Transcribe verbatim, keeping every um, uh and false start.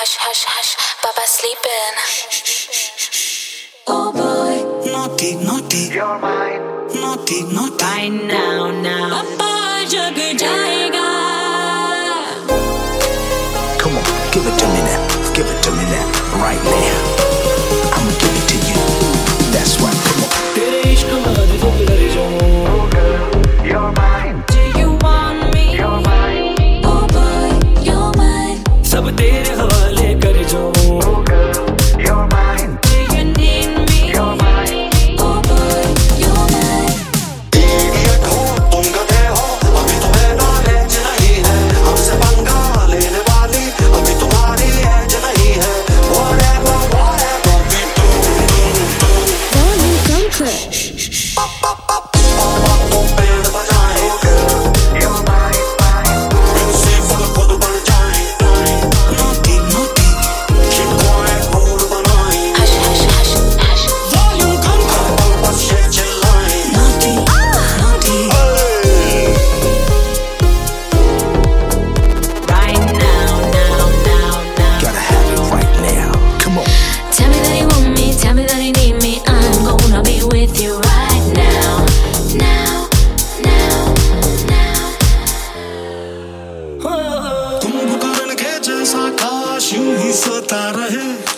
Hush, hush, hush, Baba sleeping. Oh boy, naughty, naughty, You're mine. naughty, naughty. right now, now. Papa जग जाएगा. Come on, give it to me now, give it to me now, right now. I'ma give it to you. That's right, come on. तेरे इश्क में दिल लग जाऊं. Oh girl, you're mine. Do you want me? You're mine. Oh boy, you're mine. सब तेरे हवाले कर जाऊं. Oh girl, you're mine. Do you need me? You're mine. Oh boy, you're mine. Idiot हो तुम गधे हो अभी तुम्हें नॉलेज नहीं है हमसे पंगा लेने वाली अभी तुम्हारी एज नहीं है whatever whatever we do Volume comfort. पापा तो बैंड बजाए You're mine, mine. Music full खुद बन जाए Naughty, naughty, keep quiet mood बनाए Hush, hush, hush, hush. volume conquer. पल बस ये चिल्लाए Naughty, naughty. Right now, now, now, now. Gotta have it right now. Come on. Tell me that you want me, tell me that you need me. I'm gonna be with you right now, now, now, now. Kumbhakarna के जैसा काश यूं ही सोता रहे